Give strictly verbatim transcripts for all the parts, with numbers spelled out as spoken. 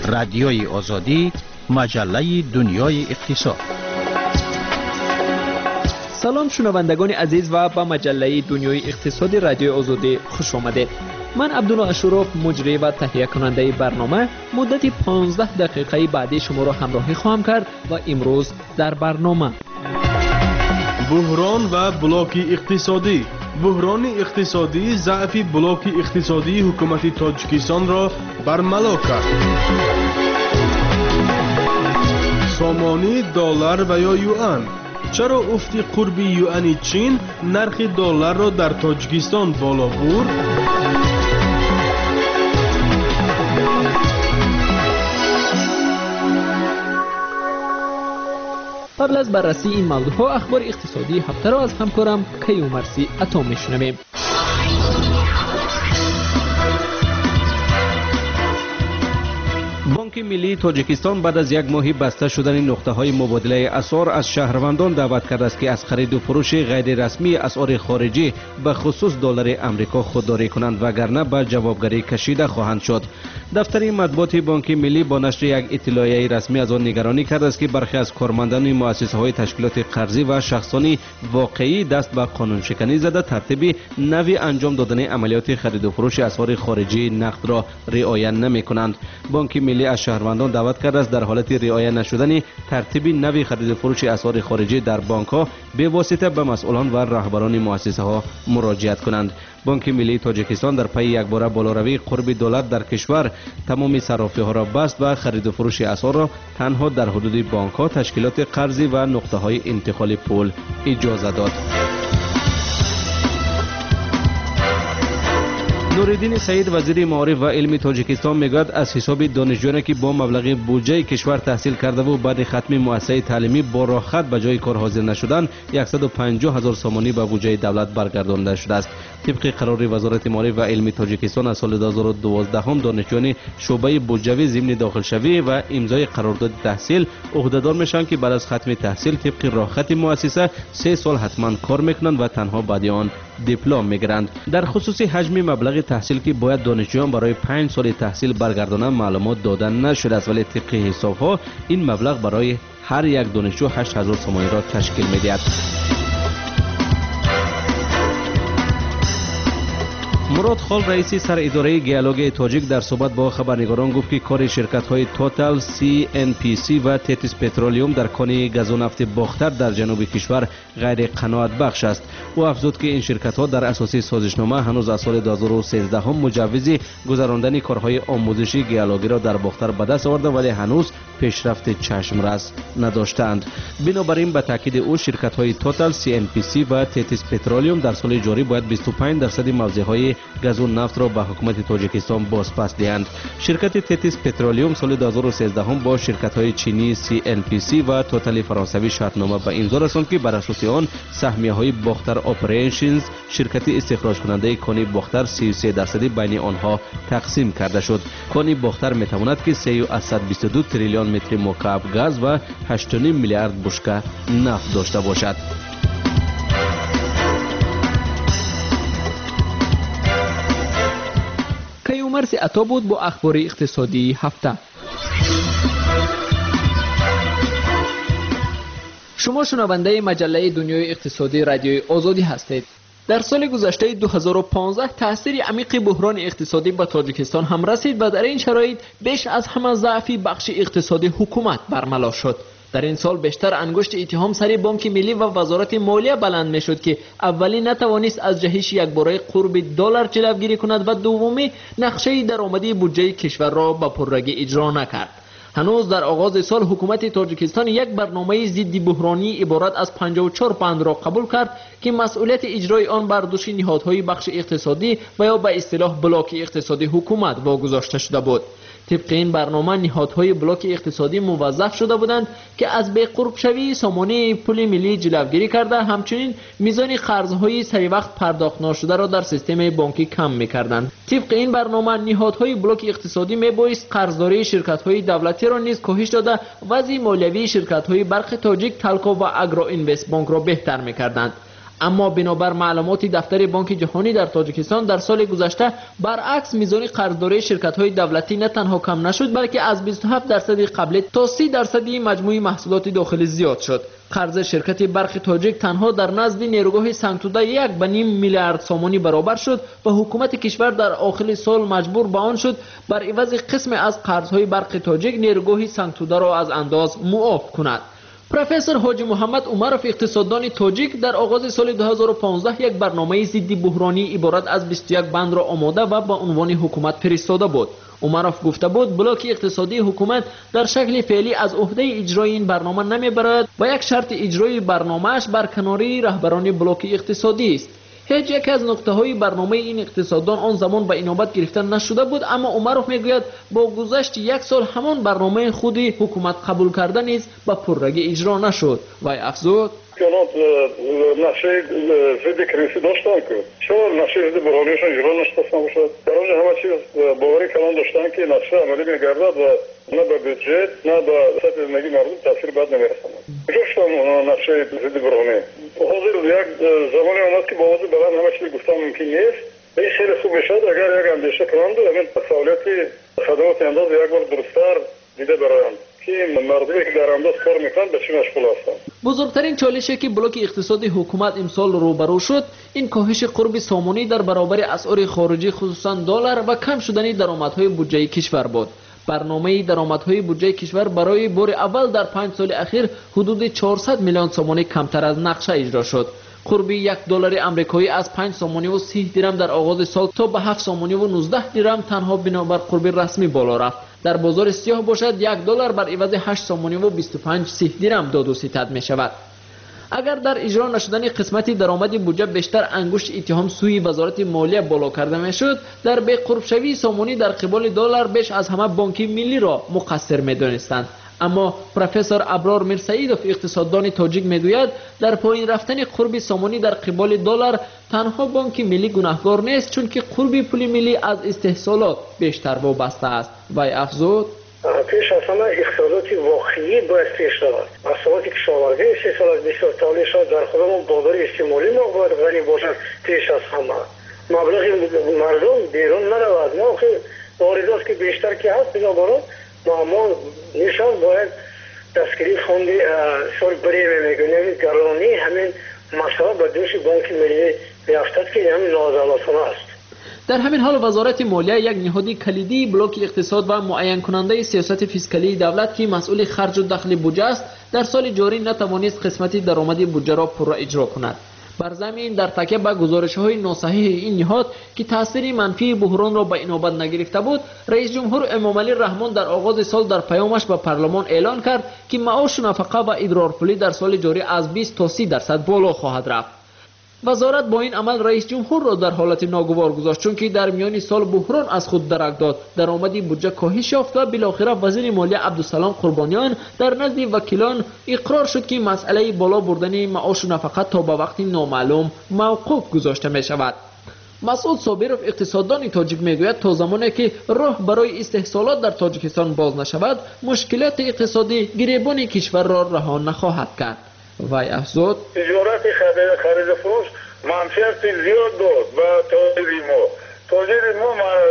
رادیوی آزادی، مجله دنیای اقتصاد. سلام شنوندگان عزیز و به مجله دنیای اقتصاد رادیوی آزادی خوش آمدید. من عبدالله اشرف مجری و تهیه کننده برنامه مدت پانزده دقیقه بعدی شما را همراهی خواهم کرد و امروز در برنامه بحران و بلاک اقتصادی. بحران اقتصادی ضعف بلاک اقتصادی حکومت تاجیکستان را برملا کرد. سامانی دلار و یا یوان. چرا افت قرب یوان چین نرخ دلار را در تاجیکستان بالا برد؟ قبل از بررسی این موضوعها اخبار اقتصادی هفته را از همکارم کیومرثی عطا میشنویم. بانک ملی تاجیکستان بعد از یک ماه بسته شدن نقطه‌های مبادله اسعار از شهروندان دعوت کرده است که از خرید و فروش غیر رسمی اسعار خارجی به خصوص دلار آمریکا خودداری کنند وگرنه به جوابگری کشیده خواهند شد. دفتر مطبوعات بانک ملی با نشر یک اطلاعیه رسمی از آن نگرانی کرده است که برخی از کارمندان مؤسسه‌های تشکیلات قرضی و شخصانی واقعی دست به قانون شکنی زده ترتیب نوی انجام دادن عملیات خرید و فروش اسعار خارجی نقد را رعایت نمی‌کنند. بانک ملی از شهروندان دعوت کرده است در حالت رعایت نشدن ترتیب نوی خرید و فروش اسعار خارجی در بانک‌ها به واسطه به مسئولان و رهبران مؤسسه‌ها مراجعت کنند. بانک ملی تاجیکستان در پی یک بار بالاروی قرب دلار در کشور تمامی صرافی‌ها را بست و خرید و فروش اسعار را تنها در حدود بانک‌ها، تشکیلات قرضی و نقطه‌های انتقال پول اجازه داد. نوردین سعید وزیر معارف و علم تاجیکستان میگوید از حساب دانشجویانی که با مبلغ بودجه کشور تحصیل کرده و بعد ختم مؤسسه تعلیمی با راحت به جای کار حاضر نشدند صد و پنجاه هزار سامانی به بودجه دولت برگردانده شده است. طبق قرار وزارت معارف و علم تاجیکستان از سال دو هزار و دوازده هم دانشجویان شعبه بودجوی ضمن داخلشوی و امضای قرارداد تحصیل عهدهدار میشن که بعد از ختم تحصیل طبق راحت مؤسسه سه سال حتما کار میکنند و تنها بعد آن دیپلم میگیرند. در خصوص حجم مبلغ تحصیل که باید دانشجویان برای پنج سال تحصیل برگردانند معلومات داده نشده است، ولی طبق حسابها این مبلغ برای هر یک دانشجو هشت هزار سامانی را تشکیل میدهد. مراد خال رئیس سر اداره گیالوگ تاجیک در صحبت با خبرنگاران گفت که کار شرکت‌های توتال، سی ان پی سی و تتیس پترولیوم در کانه گاز و نفت باختر در جنوب کشور غیر قناعت بخش است. او افزود که این شرکت‌ها در اساس سازشنامه هنوز از سال دو هزار و سیزده هم مجوز گذراندن کارهای آموزشی گیالوگی را در باختر به دست آورده ولی هنوز پیشرفت چشمرس نداشتند. بنابراین به تاکید او شرکت‌های توتال، سی ان پی سی و تتیس پترولیوم در سال جاری باید بیست و پنج درصد موضع‌های گاز و نفت را به حکومت تاجیکستان بازپس دهند. شرکت تتیس پترولیوم سال دو هزار و سیزده هم با شرکت‌های چینی سی ان پی سی و توتال فرانسوی شرطنامه به امضا رساند که بر اساس آن سهمیه‌های باختر آپریشنز شرکت استخراج کننده کانه باختر سی و سه درصدی بین آنها تقسیم کرده شد. کانه باختر میتواند که سه و صد و بیست و دو تریلیون متر مکعب گاز و هشت و نیم میلیارد بشکه نفت داشته باشد. کیومرثی عطا بود با اخبار اقتصادی هفته. شما شنونده مجله دنیای اقتصادی رادیوی آزادی هستید. در سال گذشته دو هزار و پانزده تاثیر عمیق بحران اقتصادی به تاجیکستان هم رسید و در این شرایط بیش از همه ضعف بخش اقتصادی حکومت برملا شد. در این سال بیشتر انگشت اتهام سر بانک ملی و وزارت مالیه بلند می شد که اولی نتوانست از جهش یک باره قرب دلار جلوگیری کند و دومی نقشه درآمدی بودجه کشور را به پررگی اجرا نکرد. هنوز در آغاز سال حکومت تاجیکستان یک برنامه ضد بحرانی عبارت از پنجاه و چهار بند را قبول کرد که مسئولیت اجرای آن بر دوش نهادهای بخش اقتصادی و یا به اصطلاح بلاک اقتصادی حکومت واگذاشته شده بود. طبق این برنامه نهادهای بلاک اقتصادی موظف شده بودند که از بی قرب شوی سامانه پول ملی جلوگیری کرده، همچنین میزان قرضهای سری وقت پرداخت نشده را در سیستم بانکی کم میکردند. طبق این برنامه نهادهای بلاک اقتصادی میبایست قرضداری شرکت‌های دولتی را نیز کاهش داده وضع مالیوی شرکت‌های برق تاجیک، تلکو و اگرو اینوست بانک را بهتر میکردند. اما بنابر معلومات دفتر بانک جهانی در تاجیکستان در سال گذشته برعکس میزان قرضداری شرکت‌های دولتی نه تنها کم نشد بلکه از بیست و هفت درصد قبلی تا سی درصدی مجموع محصولات داخلی زیاد شد. قرض شرکت برق تاجیک تنها در نزد نیروگاه سنگتوده یک و نیم میلیارد سومانی برابر شد و حکومت کشور در آخر سال مجبور به آن شد بر عوض قسم از قرض‌های برق تاجیک نیروگاه سنگتوده را از انداز معاف کند. پروفسور حاجی محمد عمرов اقتصاددان تاجیک در آغاز سال دو هزار و پانزده یک برنامه ضد بحرانی عبارت از بیست و یک بند را آماده و با عنوان حکومت فرستاده بود. عمرов گفته بود بلاک اقتصادی حکومت در شکل فعلی از عهده اجرای این برنامه نمیبرد و یک شرط اجرای برنامه‌اش برکناری رهبران بلاک اقتصادی است. هیچ یک از نقطه های برنامه این اقتصاددان آن زمان به اینابت گرفتن نشده بود، اما عمرов میگوید با گذشت یک سال همان برنامه خودی حکومت قبول کرده نیز به پررگی اجرا نشد. وی افزود جناب نقشه ضد کریسی داشتن که چرا نقشه ضد بحرانیشان اجرا نشدستن باشد؟ در آنجا همه چیز باوری کلان داشتن که نقشه عملی میگردد و نه به بودجت نه به سطح زندگی مردم تاثیر بد نمیرساند. کجا شدن نقشه ضد بحرانی؟ حاضر یک زمانی آمد که با آواز بلند همه چیز گفتن ممکن نیست. این خیلی خوب میشد اگر یک اندیشه کنند و همین فعالیت خدمات انداز یک بار درست‌تر دیده برایند که مردمی که در انداز کار میکنند به چی مشغول هستند. بزرگترین چالشی که بلاک اقتصادی حکومت امسال روبرو شد این کاهش قرب سامانی در برابر اسعار خارجی خصوصا دلار و کم شدن درآمدهای بودجه کشور بود. برنامه درآمدهای بودجه کشور برای بار اول در پنج سال اخیر حدود چهارصد میلیون سومانی کمتر از نقشه اجرا شد. قرب یک دلار آمریکایی از پنج سومانی و سی درم در آغاز سال تا به هفت سومانی و نوزده درم تنها بنابر قرب رسمی بالا رفت. در بازار سیاه باشد یک دلار بر عوض هشت سومانی و بیست و پنج سی درم داد و ستد می شود. اگر در اجرا نشدن قسمتی درآمد بودجه بیشتر انگشت اتهام سوی وزارت مالیه بالا کرده میشد، در بی قرب شوی سومانی در قبال دلار بیش از همه بانک ملی را مقصر می‌دانستند. اما پروفسور ابرار میرسعیدوف اقتصاددان تاجیک میگوید در پایین رفتن قرب سومانی در قبال دلار تنها بانک ملی گناهکار نیست، چون که قرب پول ملی از استحصالات بیشتر وابسته است. وی افزود پیش از همه اقتصادات واقعی باید پیش رود. محصولات کشاورزی استحصال از بسیار تعلیشات در خودمون بازار استعمالی ما باید غنی باشد. پیش از همه مبلغ مردم بیرون نرود. ما که واردات که بیشتر که هست بنابراین ما نشان باید دستگیری فوند سال بریمه میکنیم گرانی همین مسئله به دوش بانک ملی میافتد که همین نازالاتانه است. در همین حال وزارت مالیه یک نهاد کلیدی بلاک اقتصاد و معین کننده سیاست فیسکالی دولت که مسئول خرج و دخل بودجه است در سال جاری نتوانست قسمتی درآمد بودجه را پورا اجرا کند. بر ضمن در تکیه به گزارش‌های ناصحیح این نهاد که تاثیر منفی بحران را به اینابت نگرفته بود، رئیس جمهور امامعلی رحمان در آغاز سال در پیامش به پارلمان اعلان کرد که معاش و نفقه و ادرارپولی در سال جاری از بیست تا سی درصد بالا خواهد رفت. وزارت با این عمل رئیس جمهور را در حالت ناگوار گذاشت، چون که در میان سال بحران از خود درک داد، درآمد بودجه کاهش یافت و بالاخره وزیر مالیه عبدالسلام قربانیان در نزد وکیلان اقرار شد که مسئله بالا بردن معاش و نفقه تا به وقت نامعلوم موقوف گذاشته می شود. مسعود صابرов اقتصاددان تاجیک میگوید تا زمانی که راه برای استحصالات در تاجیکستان باز نشود مشکلات اقتصادی گریبان کشور را رها نخواهد کرد. وی افزود تجارت خرید فروش منفیت زیاد داد و تاجر ما تاجر ما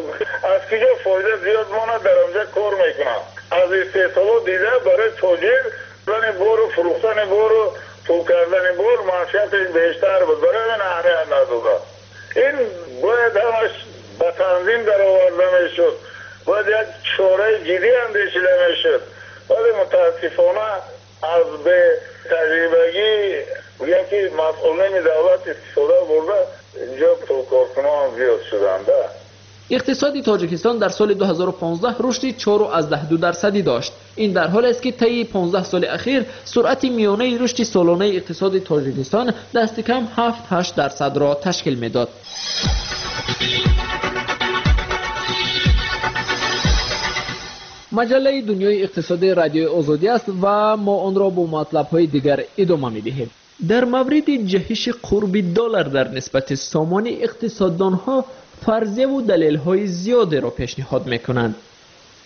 از کجا فایده زیاد مانه در آنجا کار میکنن. از استحصالات دیده برای تاجر بردن بار و فروختن بار و تو کردن بار منفیت بیشتر بود، برای من اهمیت نداده. این باید همش به تنظیم در آورده میشد، باید یک چاره جدی اندیشیده میشد، ولی متاسفانه از به تجربگی یکی مسئولین دولت استفاده برده اینجا تو کارکنان زیاد شدنده. اقتصاد تاجیکستان در سال دو هزار و پانزده رشد چهار ازده دو درصدی داشت. این در حالی است که طی پانزده سال اخیر سرعت میانه رشد سالانه اقتصاد تاجیکستان دست کم هفت هشت درصد را تشکیل میداد. مجله دنیای اقتصادی رادیو آزادی است و ما آن را با مطلب‌های دیگر ادامه می‌دهیم. در مورد جهش قرب دلار در نسبت سامانی اقتصاددان‌ها فرضیه و دلیل‌های زیادی را پیشنهاد می‌کنند.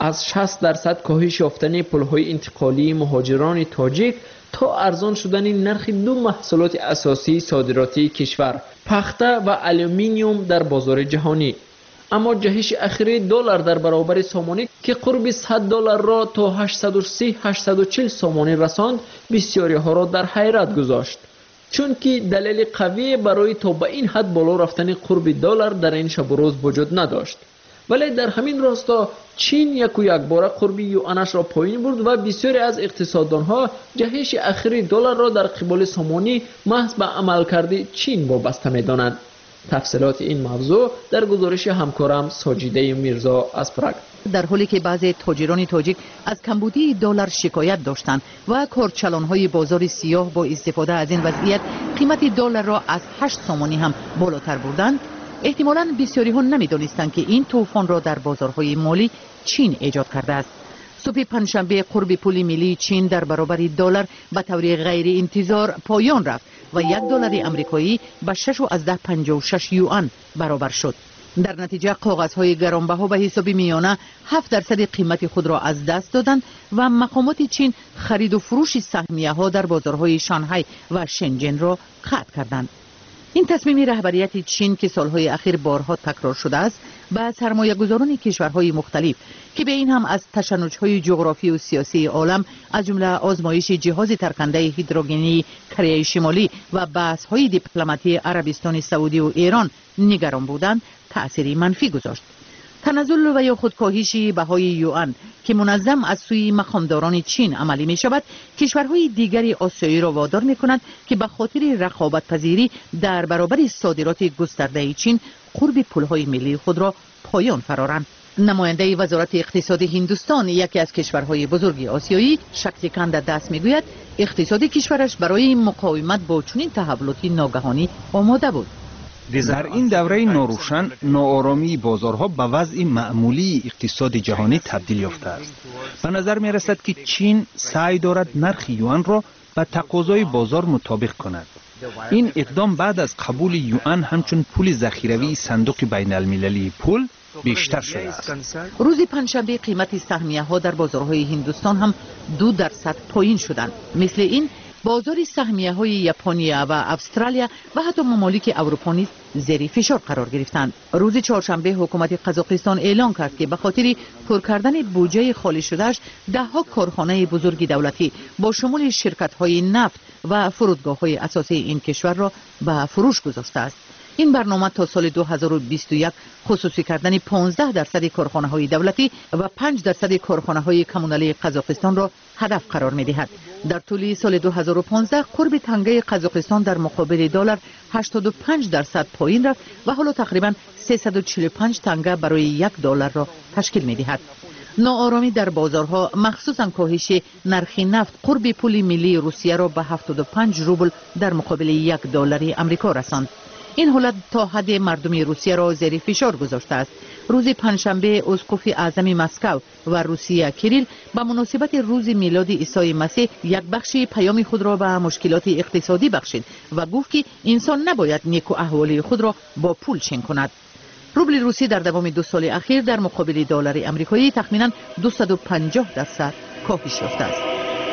از شصت درصد کاهش یافتن پل‌های انتقالی مهاجران تاجیک تا ارزان شدن نرخ دو محصولات اساسی صادراتی کشور، پخته و آلومینیوم در بازار جهانی. اما جهش اخیر دلار در برابر سامانی که قرب صد دلار را تا هشتصد و سی تا هشتصد و چهل سامانی رساند، بسیاری ها را در حیرت گذاشت، چون که دلیل قوی برای تا به این حد بالا رفتن قرب دلار در این شب و روز وجود نداشت. ولی در همین راستا چین یک و یک بار قرب یوانش را پایین برد و بسیاری از اقتصاددان ها جهش اخیر دلار را در قبال سامانی محض به عملکرد چین وابسته می‌دانند. تفصیلات این موضوع در گزارش همکارم ساجیده میرزا از پراگ. در حالی که بعضی تاجران تاجیک از کمبودی دلار شکایت داشتند و کارچلان‌های بازار سیاه با استفاده از این وضعیت قیمت دلار را از هشت سامانی هم بالاتر بردند، احتمالاً بسیاری ها نمی‌دانستند که این طوفان را در بازارهای مالی چین ایجاد کرده است. صبح پنجشنبه قرب پول ملی چین در برابر دلار به طور غیر انتظار پایان رفت و یک دلار آمریکایی به شش و از ده پنجاه و شش یوان برابر شد. در نتیجه کاغذهای گرانبها به حساب میانه هفت درصد قیمت خود را از دست دادند و مقامات چین خرید و فروش سهمیه ها در بازارهای شانگهای و شنجن را قطع کردند. این تصمیم رهبریت چین که سالهای اخیر بارها تکرار شده است به سرمایه گذاران کشورهای مختلف که به این هم از تشنج‌های جغرافی و سیاسی عالم از جمله آزمایش جهاز ترکنده هیدروژنی کره شمالی و بحث‌های دیپلماتی عربستان سعودی و ایران نگران بودند تأثیری منفی گذاشت. تنزل و یا خودکاهی بهای یوان که منظم از سوی مقامداران چین عملی می شود، کشورهای دیگری آسیایی را وادار می کند که به خاطر رقابت پذیری در برابر صادرات گسترده چین قرب پولهای ملی خود را پایان فرارند. نماینده وزارت اقتصاد هندوستان، یکی از کشورهای بزرگ آسیایی، شکتیکاند دست می گوید اقتصاد کشورش برای مقاومت با چنین تحولاتی ناگهانی آماده بود. در این دوره ناروشن، ناآرامی بازارها به وضع معمولی اقتصاد جهانی تبدیل یافته است. به نظر می رسد که چین سعی دارد نرخ یوان را به تقاضای بازار مطابق کند. این اقدام بعد از قبول یوان همچون پول ذخیروی صندوق بین المللی پول بیشتر شده است. روز پنجشنبه قیمت سهمیه ها در بازارهای هندوستان هم دو درصد پایین شدند. مثل این بازار سهمیه های ژاپنیا و استرالیا و حتی ممالک اروپا نیز زیر فشار قرار گرفتند. روز چهارشنبه حکومت قزاقستان اعلان کرد که به خاطر پر کردن بودجه خالی شدهش ده ها کارخانه بزرگ دولتی با شمول شرکت های نفت و فرودگاه های اساسی این کشور را به فروش گذاشته است. این برنامه تا سال دو هزار و بیست و یک خصوصی کردن پانزده درصد کارخانه های دولتی و پنج درصد کارخانه های کمونالی قزاقستان را هدف قرار می دهد. در طول سال دو هزار و پانزده قرب تنگه قزاقستان در مقابل دلار هشتاد و پنج درصد پایین رفت و حالا تقریبا سیصد و چهل و پنج تنگه برای یک دلار را تشکیل می دهد. ناآرامی در بازارها، مخصوصا کاهش نرخ نفت قرب پول ملی روسیه را به هفتاد و پنج روبل در مقابل یک دلار آمریکا رساند. این حالت تا حد مردم روسیه را زیر فشار گذاشته است. روز پنجشنبه اسقف اعظم مسکو و روسیه کریل به مناسبت روز میلاد عیسی مسیح یک بخش پیام خود را به مشکلات اقتصادی بخشید و گفت که انسان نباید نیک و احوالی خود را با پول چین کند. روبل روسی در دوام دو سال اخیر در مقابل دلار آمریکایی تخمینا دویست و پنجاه درصد کاهش یافته است.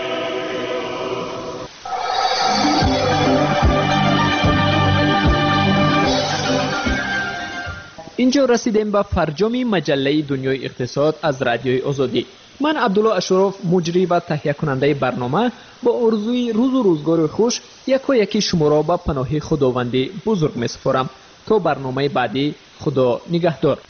اینجا رسیدیم به فرجام مجله دنیای اقتصاد از رادیوی آزادی. من عبدالله اشرف، مجری و تهیه کننده برنامه، با آرزوی روز و روزگار خوش یکا یکی شما را به پناه خداوندی بزرگ می سپارم. تا برنامه بعدی، خدا نگهدار.